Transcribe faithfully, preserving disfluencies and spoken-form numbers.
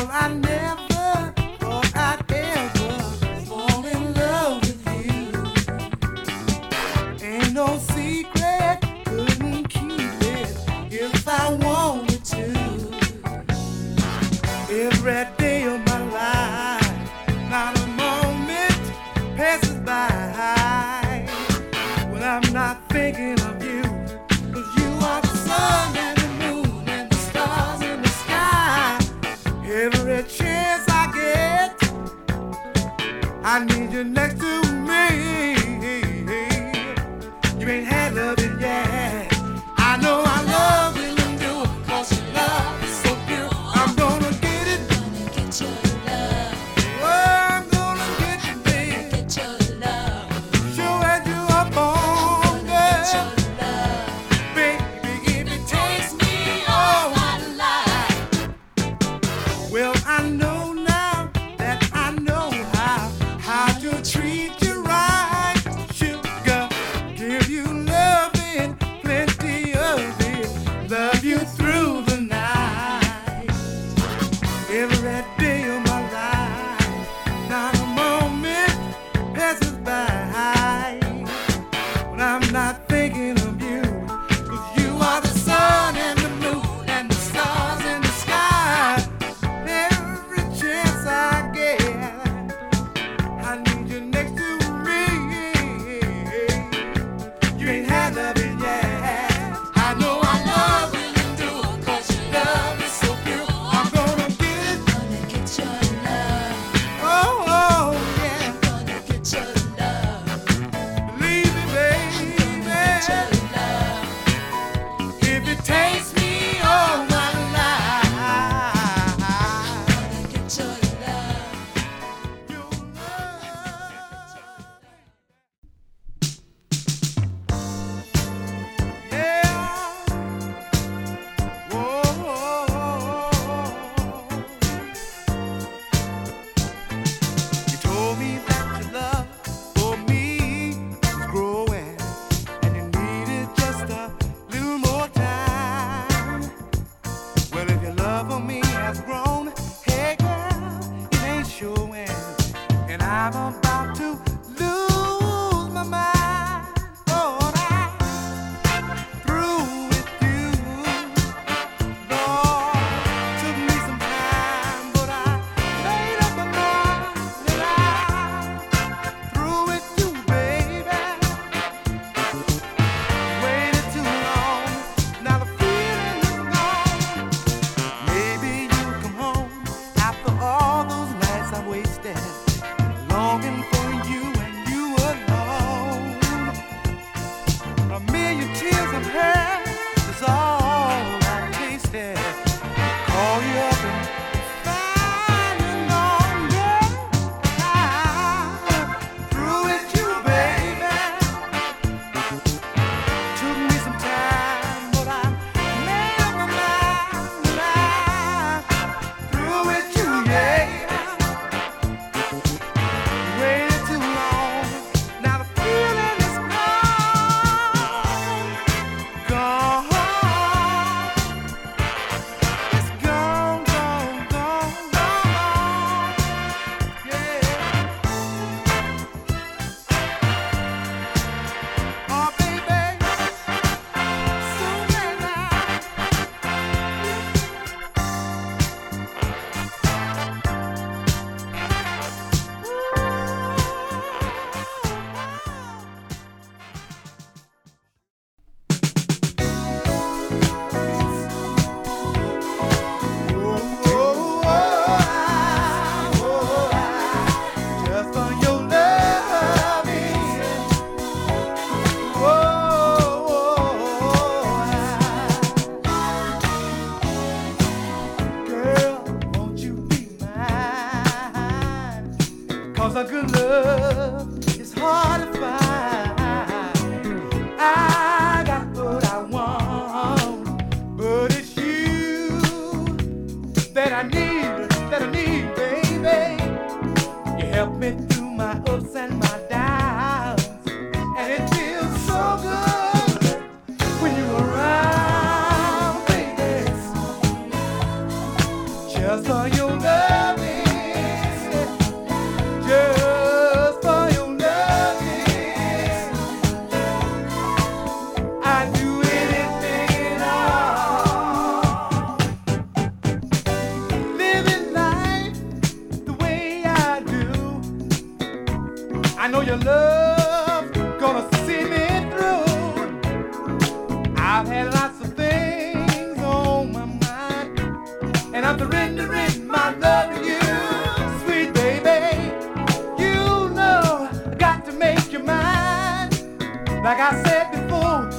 I never thought I'd ever fall in love with you. Ain't no secret, couldn't keep it if I wanted to. Every day of my life, not a moment passes by when I'm not thinking of you. 'Cause you are the sun and the moon and the stars in the sky. Every chance I get, I need you next to me. You ain't had loving yet. I know I love when you do it, 'cause your love is so pure. I'm gonna get it. Gonna get your love. Oh, I'm gonna get you, baby. Get your love. Sure as you are born, Get your girl. love. Baby, if it takes Takes me me all all my life. well, I know now that I know how how to treat you right. Sugar, give you loving, plenty of it. Love you through the night. Every day of my life, not a moment passes by when I'm not thinking of you. 'Cause you are the sun and the moon and the stars in the sky. Every chance I get, I need you next to me. You ain't had loving yet. I know I love when you do it, 'cause your love is so pure. I'm gonna get it. Gonna get your love. Oh, oh yeah. Gonna get your love. Believe me, Get your baby. love. If it takes me all my life, Gonna get your love. your love. Yeah. Whoa. You told me that your love for me was growing, and you needed just a little more time. Well, if your love for me has grown, hey girl, it ain't showing, and I'm about to lose my mind. Oh, I'm through with you, Lord. Took me some time, but I made up my mind that I'm through with you, baby. Waited too long, now the feeling is gone. Maybe you'll come home after all those nights I wasted, longing for you and you alone. A million tears of hurt is all I tasted. Call you up and find you longer. I'm through with you, baby. Took me some time, but I made up my mind that I'm through with you, yeah. Waited too long, now the feeling is gone, gone. It's gone, gone, gone, gone, yeah. Oh, baby, soon as just for your loving. Girl, won't you be mine? 'Cause a good love is hard to find. I got what I want, but it's you that I need, that I need, baby. You help me through my ups and my downs, and it feels so good when you're around, baby. Just for your love. know your love gonna see me through. I've had lots of things on my mind, and I'm surrendering my love to you, sweet baby. You know I got to make you mine. Like I said before,